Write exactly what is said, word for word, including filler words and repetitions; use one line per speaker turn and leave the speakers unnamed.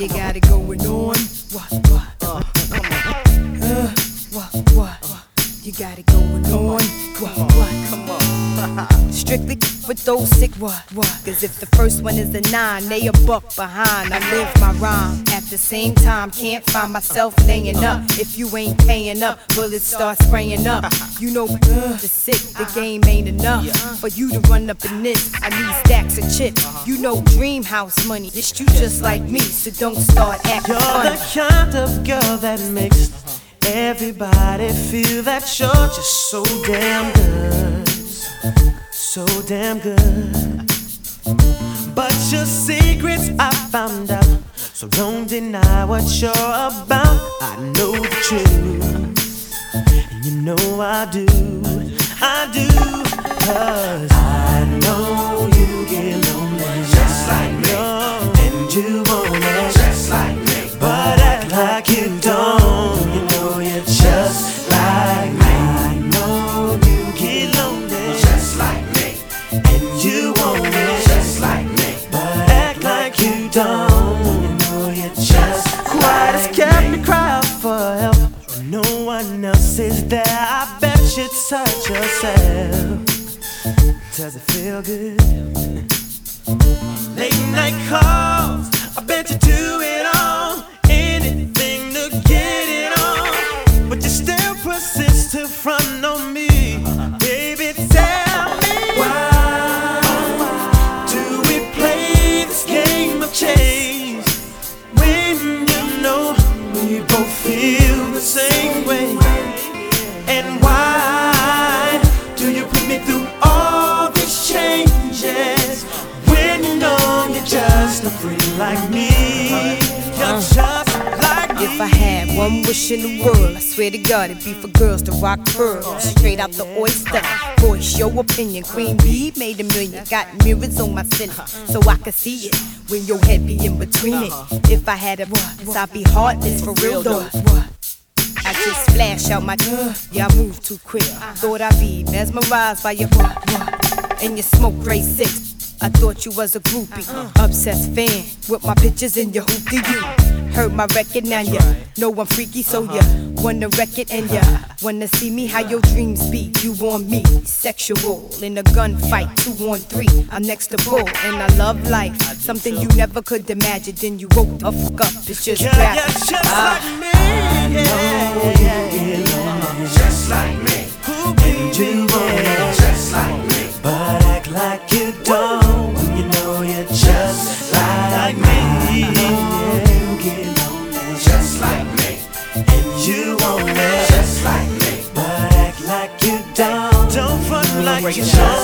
You got it going on. What, what? Uh, uh, what, what? You got it going on. What, what? Come on. Strictly with those sick what, what? Cause if the first one is a nine, they a buck behind. I live my rhyme at the same time. Can't find myself laying up. If you ain't paying up, bullets start spraying up. You know uh, the sick, the game ain't enough for you to run up in this. I need stacks of chips. You know dream house money. It's you just like me, so don't start acting
You're
funny.
the kind of girl that makes everybody feel that you're just so damn good, so damn good. But your secrets I found out, so don't deny what you're about. I know the truth, and you know I do, I do. Cause I know you get lonely just like me, and you want it just like me, but act like you don't. You know you're just like me. I know you get lonely just like me, and you want it just like me, but act like you don't. You know you're just quiet as kept me cry for help. No one else is there. I bet you touch yourself. Does it feel good? Late night calls, I bet you do it all. Anything to get it on, but you still persist to front on me. Baby, tell me why, why do we play this game of chase when you know we both feel the same way? And why do you put me through all these changes when you know you're just a freak like me? You're just like me.
If I had one wish in the world, I swear to God it'd be for girls to rock pearls straight out the oyster. Voice your opinion. Queen Bee made a million. Got mirrors on my ceiling so I can see it when your head be in between it. If I had a voice, I'd be heartless for real though. I just flash out my yeah, I move too quick. Thought I'd be mesmerized by your and your smoke gray six. I thought you was a groupie, obsessed fan with my pictures in your hoopty. You heard my record, now you know I'm freaky, so you wanna wreck it and you wanna see me how your dreams be. You want me, sexual in a gunfight, two on three. I'm next to bull and I love life, something you never could imagine. Then you woke the fuck up, it's just
Girl,
rap.
you're just
Ah.
like me. I know you get lonely just like me, and you want it just like me, but act like you don't. You know you're just like me. I know you get lonely just like me, and you want it just like me, but act like you don't. Don't front like you don't.